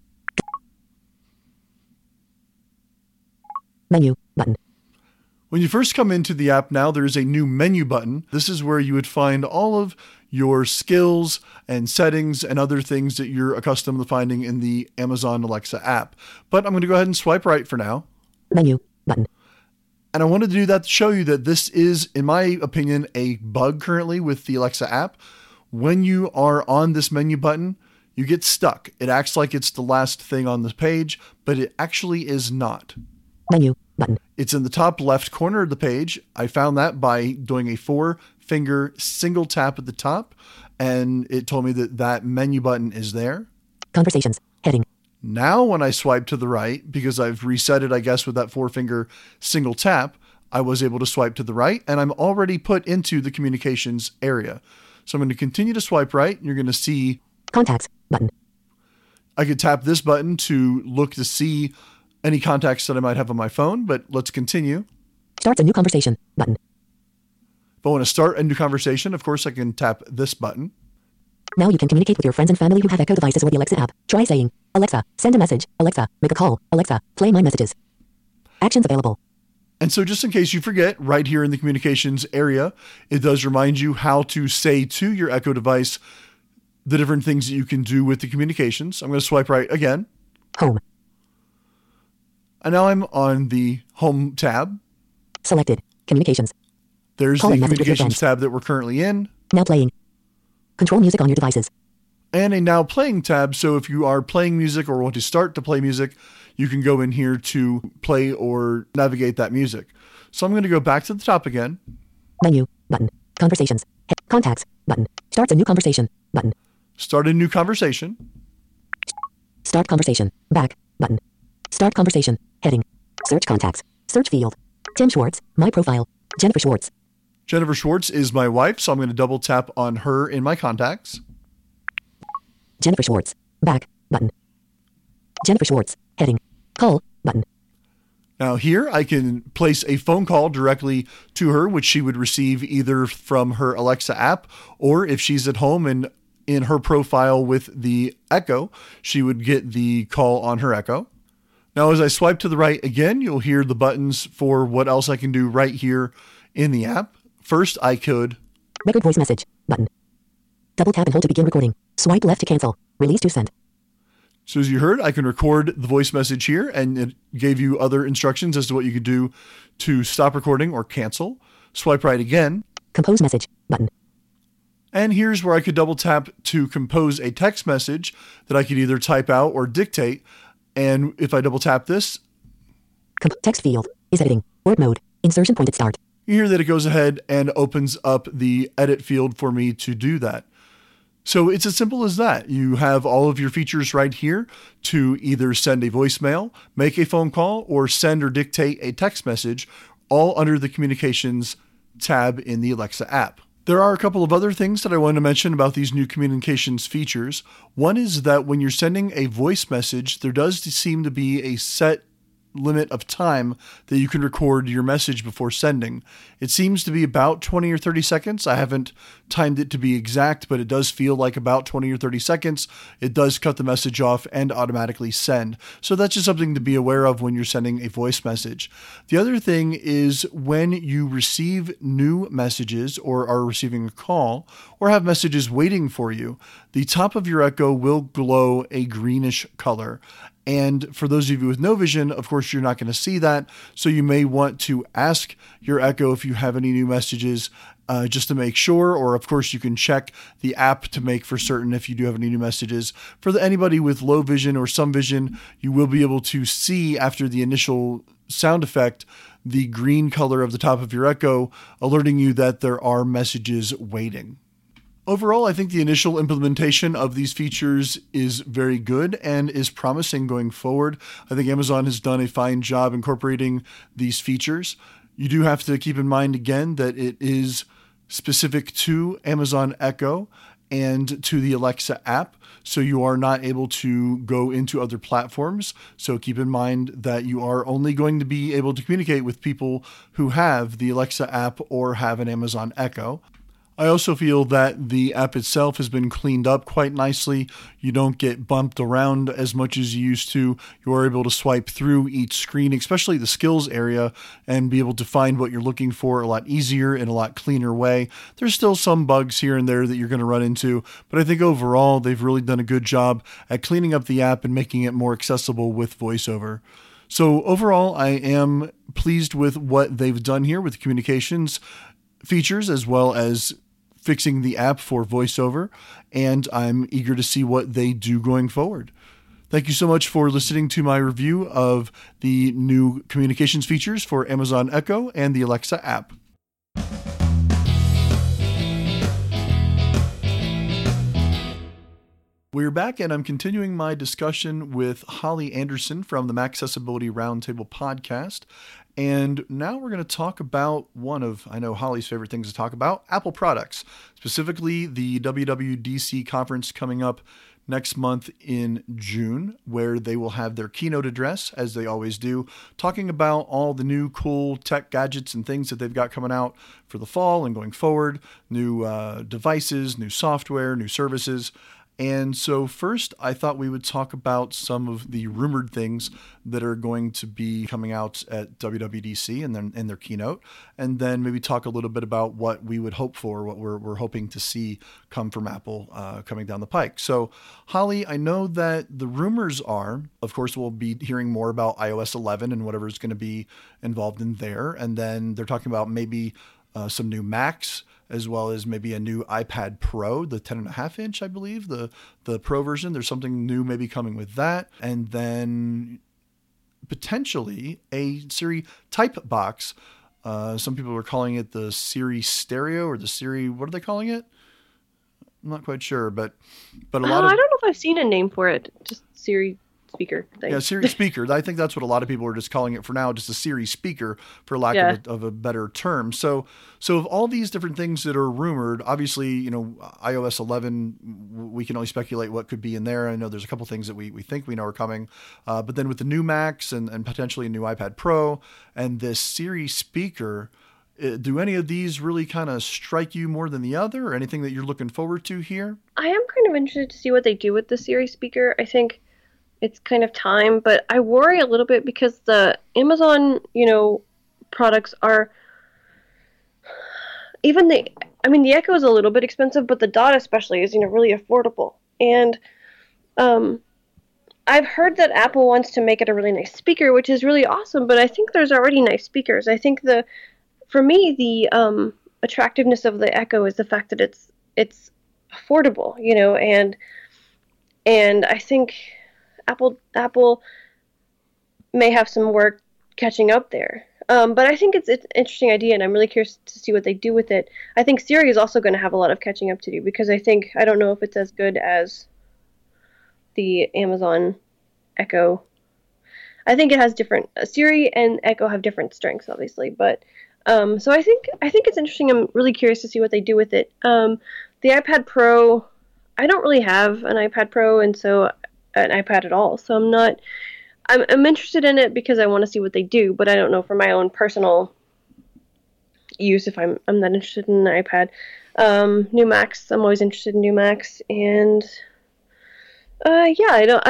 Menu, button. When you first come into the app now, there's a new menu button. This is where you would find all of your skills and settings and other things that you're accustomed to finding in the Amazon Alexa app. But I'm going to go ahead and swipe right for now. Menu, button. And I wanted to do that to show you that this is, in my opinion, a bug currently with the Alexa app. When you are on this menu button, you get stuck. It acts like it's the last thing on the page, but it actually is not. Menu, button. It's in the top left corner of the page. I found that by doing a 4-finger single tap at the top, and it told me that that menu button is there. Conversations, heading. Now when I swipe to the right, because I've reset it, I guess, with that 4-finger single tap, I was able to swipe to the right, and I'm already put into the communications area. So I'm going to continue to swipe right, and you're going to see Contacts, button. I could tap this button to look to see any contacts that I might have on my phone, but let's continue. Starts a new conversation, button. If I want to start a new conversation, of course, I can tap this button. Now you can communicate with your friends and family who have Echo devices or the Alexa app. Try saying, Alexa, send a message. Alexa, make a call. Alexa, play my messages. Actions available. And so just in case you forget, right here in the communications area, it does remind you how to say to your Echo device the different things that you can do with the communications. I'm going to swipe right again. Home. And now I'm on the Home tab. Selected. Communications. There's Call the and message with your Communications friends. tab that we're currently in. Now playing. Control music on your devices. And a Now Playing tab. So if you are playing music or want to start to play music, you can go in here to play or navigate that music. So I'm going to go back to the top again. Menu, button. Conversations. Contacts, button. Starts a new conversation, button. Start a new conversation. Start conversation. Back, button. Start conversation. Heading. Search contacts. Search field. Tim Schwartz. My profile. Jennifer Schwartz. Jennifer Schwartz is my wife, so I'm going to double tap on her in my contacts. Jennifer Schwartz. Back, button. Jennifer Schwartz. Heading. Call, button. Now here I can place a phone call directly to her, which she would receive either from her Alexa app, or if she's at home and in her profile with the Echo, she would get the call on her Echo. Now, as I swipe to the right again, you'll hear the buttons for what else I can do right here in the app. First, I could Record voice message, button. Double tap and hold to begin recording. Swipe left to cancel. Release to send. So as you heard, I can record the voice message here, and it gave you other instructions as to what you could do to stop recording or cancel. Swipe right again. Compose message, button. And here's where I could double tap to compose a text message that I could either type out or dictate. And if I double tap this, Text field is editing. Word mode. Insertion point at start. you hear that it goes ahead and opens up the edit field for me to do that. So it's as simple as that. You have all of your features right here to either send a voicemail, make a phone call, or send or dictate a text message, all under the communications tab in the Alexa app. There are a couple of other things that I want to mention about these new communications features. One is that when you're sending a voice message, there does seem to be a set limit of time that you can record your message before sending. It seems to be about 20 or 30 seconds. I haven't timed it to be exact, but it does feel like about 20 or 30 seconds. It does cut the message off and automatically send. So that's just something to be aware of when you're sending a voice message. The other thing is when you receive new messages or are receiving a call or have messages waiting for you, the top of your Echo will glow a greenish color. And for those of you with no vision, of course, you're not going to see that. So you may want to ask your Echo if you have any new messages just to make sure. Or, of course, you can check the app to make for certain if you do have any new messages. For anybody with low vision or some vision, you will be able to see after the initial sound effect the green color of the top of your Echo, alerting you that there are messages waiting. Overall, I think the initial implementation of these features is very good and is promising going forward. I think Amazon has done a fine job incorporating these features. You do have to keep in mind again that it is specific to Amazon Echo and to the Alexa app, so you are not able to go into other platforms. So keep in mind that you are only going to be able to communicate with people who have the Alexa app or have an Amazon Echo. I also feel that the app itself has been cleaned up quite nicely. You don't get bumped around as much as you used to. You are able to swipe through each screen, especially the skills area, and be able to find what you're looking for a lot easier in a lot cleaner way. There's still some bugs here and there that you're going to run into, but I think overall they've really done a good job at cleaning up the app and making it more accessible with VoiceOver. So overall, I am pleased with what they've done here with the communications features as well as fixing the app for VoiceOver, and I'm eager to see what they do going forward. Thank you so much for listening to my review of the new communications features for Amazon Echo and the Alexa app. We're back, and I'm continuing my discussion with Holly Anderson from the Mac Accessibility Roundtable podcast. And now we're going to talk about one of, I know, Holly's favorite things to talk about, Apple products, specifically the WWDC conference coming up next month in June, where they will have their keynote address, as they always do, talking about all the new cool tech gadgets and things that they've got coming out for the fall and going forward, new devices, new software, new services. And so first, I thought we would talk about some of the rumored things that are going to be coming out at WWDC and then in their keynote, and then maybe talk a little bit about what we would hope for, what we're hoping to see come from Apple coming down the pike. So, Holly, I know that the rumors are, of course, we'll be hearing more about iOS 11 and whatever is going to be involved in there, and then they're talking about maybe some new Macs, as well as maybe a new iPad Pro, the 10.5 inch, I believe, the Pro version. There's something new maybe coming with that. And then potentially a Siri type box. Some people are calling it the Siri Stereo or the Siri, what are they calling it? I'm not quite sure, but a lot of... I don't know if I've seen a name for it, just Siri speaker thing. Yeah, Siri speaker. I think that's what a lot of people are just calling it for now, just a Siri speaker, for lack of a better term. So of all these different things that are rumored, obviously, you know, iOS 11, we can only speculate what could be in there. I know there's a couple things that we think we know are coming, but then with the new Macs and potentially a new iPad Pro and this Siri speaker, do any of these really kind of strike you more than the other, or anything that you're looking forward to here? I am kind of interested to see what they do with the Siri speaker. I think it's kind of time, but I worry a little bit because the Amazon, products are, the Echo is a little bit expensive, but the Dot especially is, really affordable. And I've heard that Apple wants to make it a really nice speaker, which is really awesome, but I think there's already nice speakers. I think for me, the attractiveness of the Echo is the fact that it's affordable, and I think Apple may have some work catching up there. But I think it's an interesting idea, and I'm really curious to see what they do with it. I think Siri is also going to have a lot of catching up to do, because I don't know if it's as good as the Amazon Echo. I think it has different, Siri and Echo have different strengths, obviously, but so I think it's interesting. I'm really curious to see what they do with it. The iPad Pro, I don't really have an iPad Pro, and so an iPad at all. So I'm interested in it because I want to see what they do, but I don't know for my own personal use if I'm that interested in an iPad. New Macs, I'm always interested in new Macs, and yeah,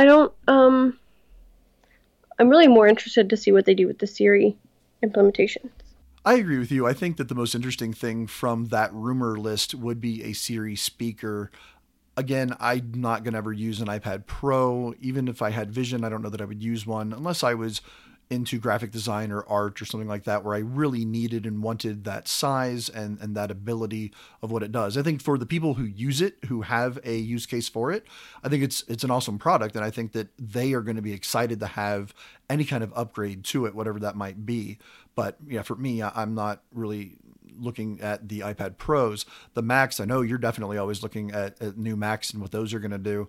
I'm really more interested to see what they do with the Siri implementation. I agree with you. I think that the most interesting thing from that rumor list would be a Siri speaker. Again, I'm not going to ever use an iPad Pro. Even if I had Vision, I don't know that I would use one unless I was into graphic design or art or something like that, where I really needed and wanted that size and that ability of what it does. I think for the people who use it, who have a use case for it, I think it's an awesome product. And I think that they are going to be excited to have any kind of upgrade to it, whatever that might be. But yeah, for me, I'm not really looking at the iPad Pros. The Macs, I know you're definitely always looking at new Macs and what those are going to do,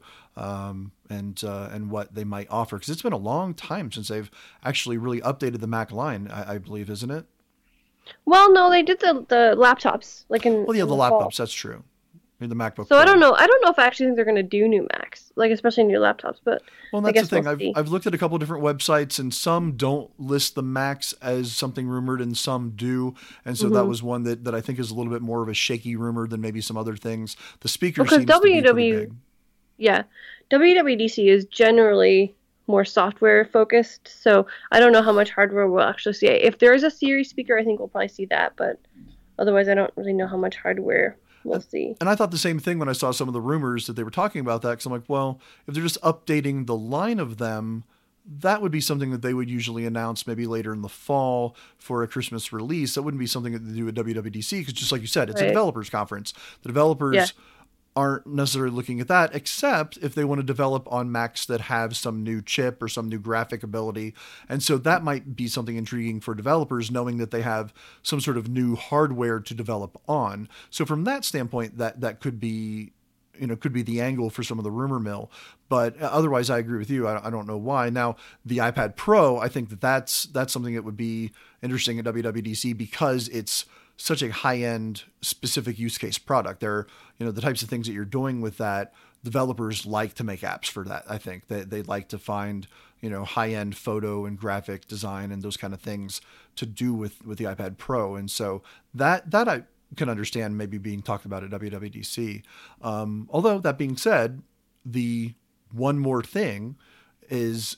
and what they might offer. Because it's been a long time since they've actually really updated the Mac line, I believe, isn't it? Well, no, they did the laptops, like in. Well, yeah, in the the laptops, fall. that's true. I mean, the MacBook So Pro. I don't know if I actually think they're going to do new Macs, like especially new laptops. But Well, I that's the guess thing. we'll see. I've looked at a couple of different websites, and some don't list the Macs as something rumored, and some do. And so that was one that I think is a little bit more of a shaky rumor than maybe some other things. The speaker Because seems to be pretty big. Yeah, WWDC is generally more software focused, so I don't know how much hardware we'll actually see. If there is a Siri speaker, I think we'll probably see that, but otherwise, I don't really know how much hardware we'll see. And I thought the same thing when I saw some of the rumors that they were talking about that, because I'm like, well, if they're just updating the line of them, that would be something that they would usually announce maybe later in the fall for a Christmas release. That wouldn't be something that they do at WWDC, because just like you said, it's a Right. developers conference. The developers Yeah. aren't necessarily looking at that, except if they want to develop on Macs that have some new chip or some new graphic ability. And so that might be something intriguing for developers, knowing that they have some sort of new hardware to develop on. So from that standpoint, that could be, could be the angle for some of the rumor mill. But otherwise, I agree with you. I don't know why. Now, the iPad Pro, I think that's something that would be interesting at WWDC because it's such a high-end specific use case product. There, the types of things that you're doing with that, developers like to make apps for that. I think they like to find, high-end photo and graphic design and those kind of things to do with the iPad Pro. And so that I can understand maybe being talked about at WWDC. Although that being said, the one more thing was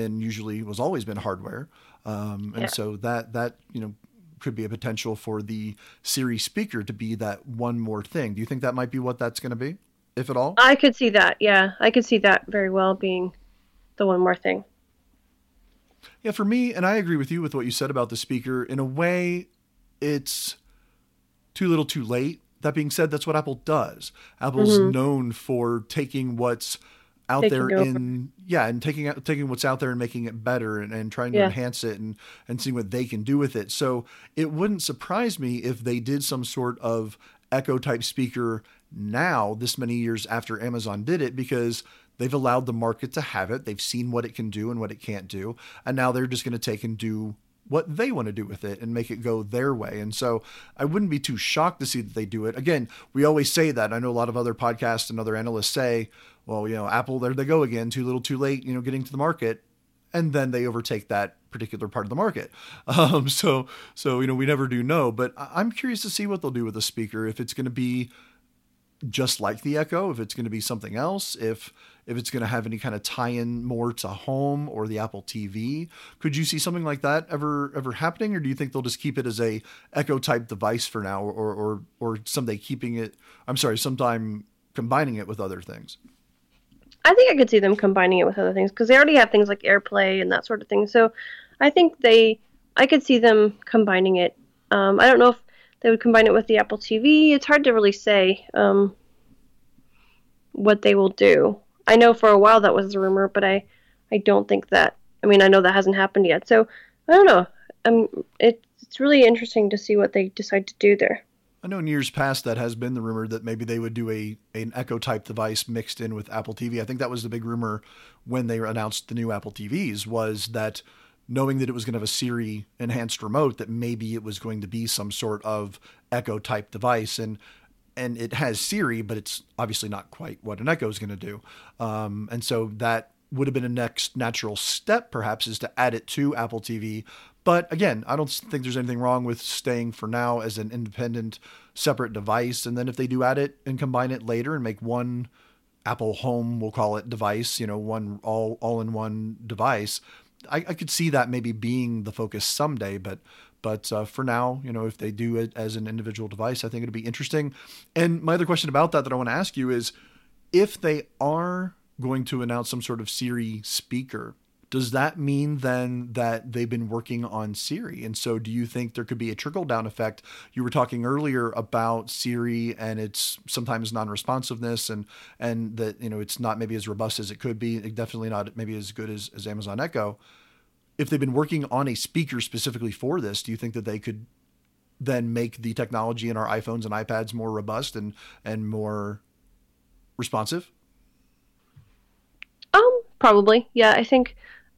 always been hardware. And so that could be a potential for the Siri speaker to be that one more thing. Do you think that might be what that's going to be, if at all? I could see that. Yeah, I could see that very well being the one more thing. Yeah, for me, and I agree with you with what you said about the speaker. In a way, it's too little too late. That being said, that's what Apple does. Apple's known for taking what's out there and taking what's out there and making it better and trying to enhance it and seeing what they can do with it. So it wouldn't surprise me if they did some sort of Echo type speaker now, this many years after Amazon did it, because they've allowed the market to have it. They've seen what it can do and what it can't do. And now they're just going to take and do what they want to do with it and make it go their way. And so I wouldn't be too shocked to see that they do it. Again, we always say that. I know a lot of other podcasts and other analysts say, well, Apple, there they go again, too little too late, getting to the market. And then they overtake that particular part of the market. So we never do know, but I'm curious to see what they'll do with the speaker. If it's going to be just like the Echo, if it's going to be something else, if it's going to have any kind of tie-in more to home or the Apple TV. Could you see something like that ever happening? Or do you think they'll just keep it as a Echo type device for now or someday sometime combining it with other things? I think I could see them combining it with other things because they already have things like AirPlay and that sort of thing. So I think I could see them combining it. I don't know if they would combine it with the Apple TV. It's hard to really say what they will do. I know for a while that was the rumor, but I don't think that. I mean, I know that hasn't happened yet. So I don't know. It's really interesting to see what they decide to do there. I know in years past that has been the rumor that maybe they would do an Echo type device mixed in with Apple TV. I think that was the big rumor when they announced the new Apple TVs, was that knowing that it was going to have a Siri enhanced remote, that maybe it was going to be some sort of Echo type device. And it has Siri, but it's obviously not quite what an Echo is going to do. And so that would have been a next natural step, perhaps, is to add it to Apple TV. But again, I don't think there's anything wrong with staying for now as an independent, separate device. And then if they do add it and combine it later and make one Apple Home, we'll call it, device, one all-in-one device, I could see that maybe being the focus someday. But for now, if they do it as an individual device, I think it'd be interesting. And my other question about that I want to ask you is, if they are going to announce some sort of Siri speaker, does that mean then that they've been working on Siri? And so do you think there could be a trickle-down effect? You were talking earlier about Siri and its sometimes non-responsiveness and that, it's not maybe as robust as it could be, definitely not maybe as good as Amazon Echo. If they've been working on a speaker specifically for this, do you think that they could then make the technology in our iPhones and iPads more robust and more responsive? Probably. Yeah, I think,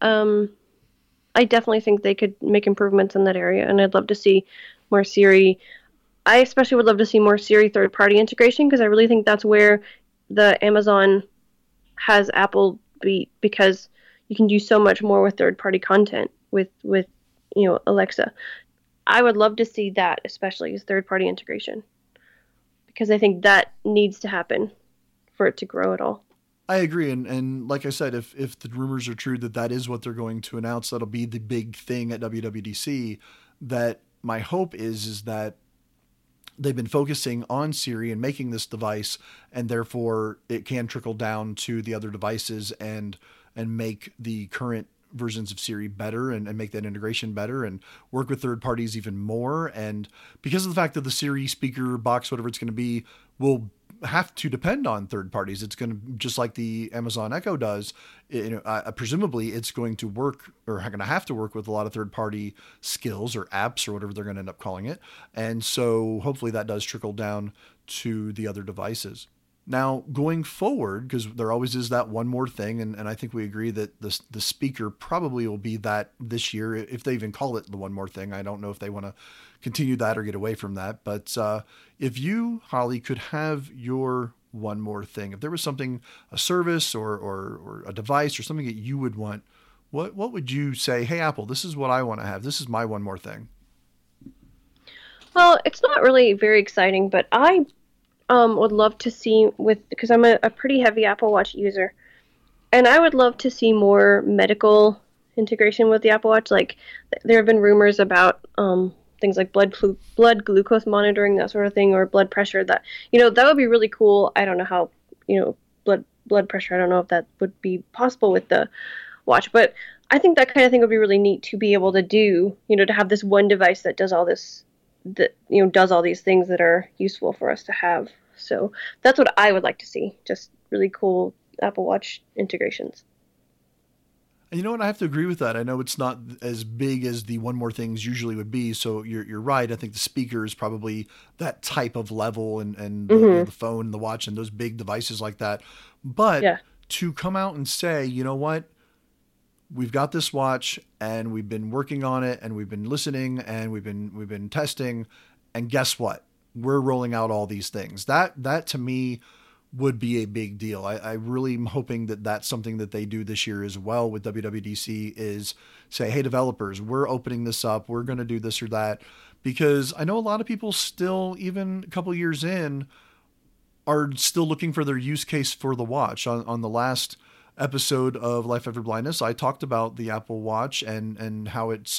I definitely think they could make improvements in that area, and I'd love to see more Siri. I especially would love to see more Siri third-party integration, because I really think that's where the Amazon has Apple beat, because you can do so much more with third-party content with Alexa. I would love to see that, especially as third-party integration, because I think that needs to happen for it to grow at all. I agree. And like I said, if the rumors are true that is what they're going to announce, that'll be the big thing at WWDC, that my hope is that they've been focusing on Siri and making this device, and therefore it can trickle down to the other devices and make the current versions of Siri better and make that integration better and work with third parties even more. And because of the fact that the Siri speaker box, whatever it's going to be, will have to depend on third parties. It's going to, just like the Amazon Echo does, presumably it's going to work, or going to have to work with a lot of third party skills or apps or whatever they're going to end up calling it. And so hopefully that does trickle down to the other devices. Now, going forward, because there always is that one more thing, and I think we agree that the speaker probably will be that this year, if they even call it the one more thing. I don't know if they want to continue that or get away from that. But if you, Holly, could have your one more thing, if there was something, a service or a device or something that you would want, what would you say, hey, Apple, this is what I want to have. This is my one more thing. Well, it's not really very exciting, but I would love to see, because I'm a pretty heavy Apple Watch user, and I would love to see more medical integration with the Apple Watch. Like, there have been rumors about things like blood glucose monitoring, that sort of thing, or blood pressure. That that would be really cool. I don't know how blood pressure. I don't know if that would be possible with the watch, but I think that kind of thing would be really neat to be able to do. To have this one device that does all this, that does all these things that are useful for us to have. So that's what I would like to see, just really cool Apple Watch integrations. And you know what? I have to agree with that. I know it's not as big as the one more things usually would be. So you're right. I think the speaker is probably that type of level, and the phone, the watch, and those big devices like that. But to come out and say, you know what? We've got this watch and we've been working on it and we've been listening and we've been testing, and guess what? We're rolling out all these things. That to me would be a big deal. I really am hoping that that's something that they do this year as well with WWDC, is say, hey, developers, we're opening this up. We're going to do this or that, because I know a lot of people still, even a couple years in, are still looking for their use case for the watch. On the last episode of Life After Blindness, I talked about the Apple Watch and how it's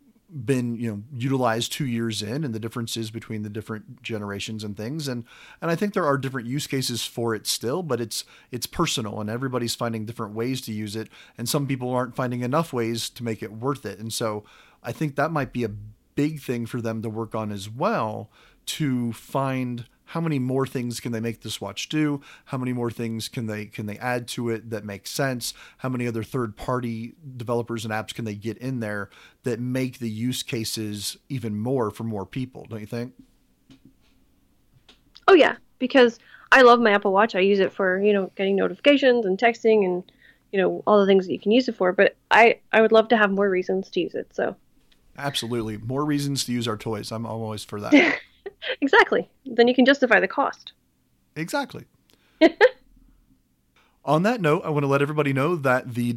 been utilized 2 years in, and the differences between the different generations and things, and I think there are different use cases for it still, but it's personal, and everybody's finding different ways to use it, and some people aren't finding enough ways to make it worth it. And so I think that might be a big thing for them to work on as well, to find how many more things can they make this watch do? How many more things can they add to it that make sense? How many other third-party developers and apps can they get in there that make the use cases even more for more people? Don't you think? Oh yeah, because I love my Apple Watch. I use it for getting notifications and texting, and all the things that you can use it for. But I would love to have more reasons to use it. So Absolutely. More reasons to use our toys. I'm always for that. exactly. Then you can justify the cost. Exactly. On that note, I want to let everybody know that the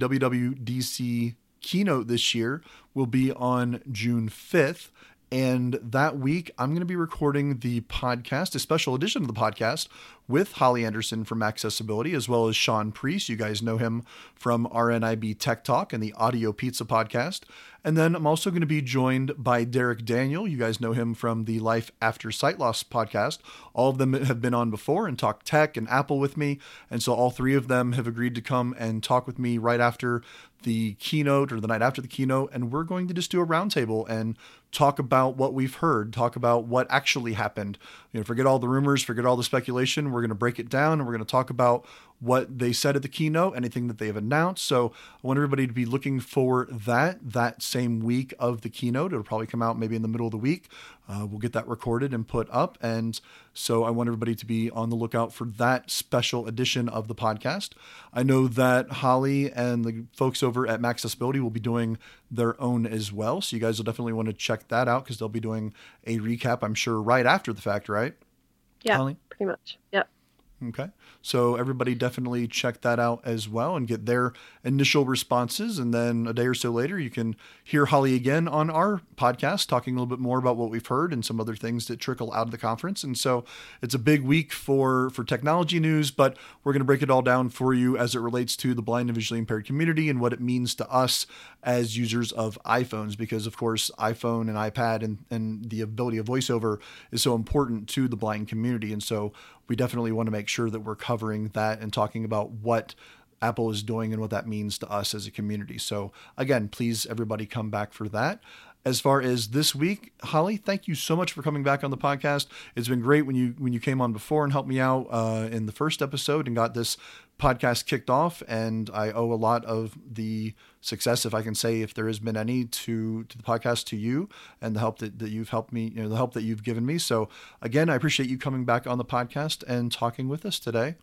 WWDC keynote this year will be on June 5th. And that week, I'm going to be recording the podcast, a special edition of the podcast, with Holly Anderson from Accessibility, as well as Sean Priest. You guys know him from RNIB Tech Talk and the Audio Pizza podcast. And then I'm also going to be joined by Derek Daniel. You guys know him from the Life After Sight Loss podcast. All of them have been on before and talked tech and Apple with me. And so all three of them have agreed to come and talk with me right after the keynote or the night after the keynote. And we're going to just do a roundtable and talk about what we've heard, talk about what actually happened. Forget all the rumors, forget all the speculation. We're going to break it down and we're going to talk about what they said at the keynote, anything that they have announced. So I want everybody to be looking for that same week of the keynote. It'll probably come out maybe in the middle of the week. We'll get that recorded and put up. And so I want everybody to be on the lookout for that special edition of the podcast. I know that Holly and the folks over at Accessibility will be doing their own as well. So you guys will definitely want to check that out because they'll be doing a recap, I'm sure, right after the fact, right? Yeah, Holly? pretty much. Yep. Okay. So everybody definitely check that out as well and get their initial responses. And then a day or so later, you can hear Holly again on our podcast, talking a little bit more about what we've heard and some other things that trickle out of the conference. And so it's a big week for technology news, but we're going to break it all down for you as it relates to the blind and visually impaired community and what it means to us as users of iPhones, because of course, iPhone and iPad and the ability of VoiceOver is so important to the blind community. And so we definitely want to make sure that we're covering that and talking about what Apple is doing and what that means to us as a community. So again, please everybody come back for that. As far as this week, Holly, thank you so much for coming back on the podcast. It's been great when you came on before and helped me out in the first episode and got this podcast kicked off. And I owe a lot of the success, if I can say, if there has been any, to the podcast, to you and the help that you've helped me, the help that you've given me. So again, I appreciate you coming back on the podcast and talking with us today.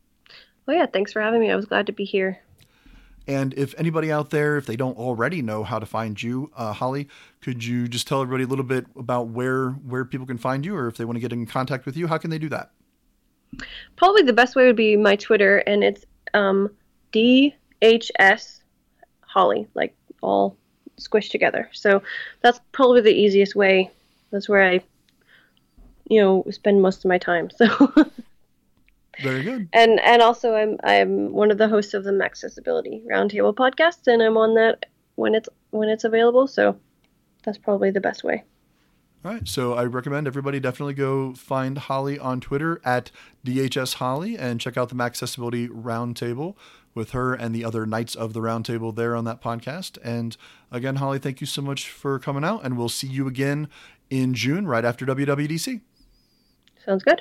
Well, yeah, thanks for having me. I was glad to be here. And if anybody out there, if they don't already know how to find you, Holly, could you just tell everybody a little bit about where people can find you, or if they want to get in contact with you, how can they do that? Probably the best way would be my Twitter, and it's DHS Holly, like all squished together. So that's probably the easiest way. That's where I, spend most of my time. So. Very good. And also I'm one of the hosts of the Accessibility Roundtable podcast, and I'm on that when it's available. So that's probably the best way. All right. So I recommend everybody definitely go find Holly on Twitter at DHS Holly and check out the Accessibility Roundtable with her and the other Knights of the Roundtable there on that podcast. And again, Holly, thank you so much for coming out, and we'll see you again in June right after WWDC. Sounds good.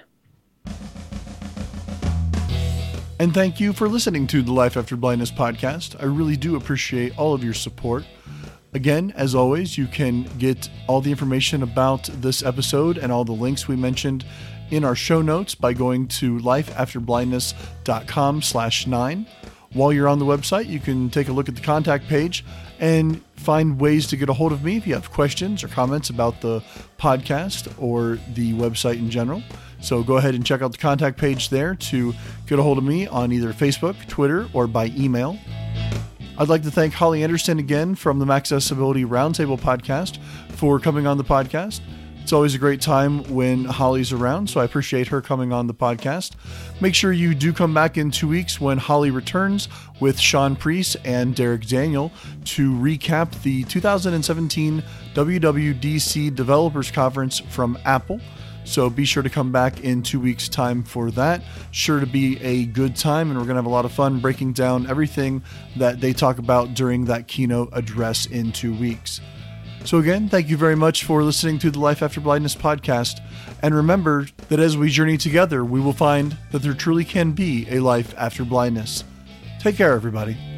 And thank you for listening to the Life After Blindness podcast. I really do appreciate all of your support. Again, as always, you can get all the information about this episode and all the links we mentioned in our show notes by going to lifeafterblindness.com/9. While you're on the website, you can take a look at the contact page and find ways to get a hold of me if you have questions or comments about the podcast or the website in general. So go ahead and check out the contact page there to get a hold of me on either Facebook, Twitter, or by email. I'd like to thank Holly Anderson again from the Accessibility Roundtable podcast for coming on the podcast. It's always a great time when Holly's around, so I appreciate her coming on the podcast. Make sure you do come back in 2 weeks when Holly returns with Sean Priest and Derek Daniel to recap the 2017 WWDC Developers Conference from Apple. So be sure to come back in 2 weeks' time for that. Sure to be a good time, and we're going to have a lot of fun breaking down everything that they talk about during that keynote address in 2 weeks. So again, thank you very much for listening to the Life After Blindness podcast. And remember that as we journey together, we will find that there truly can be a life after blindness. Take care, everybody.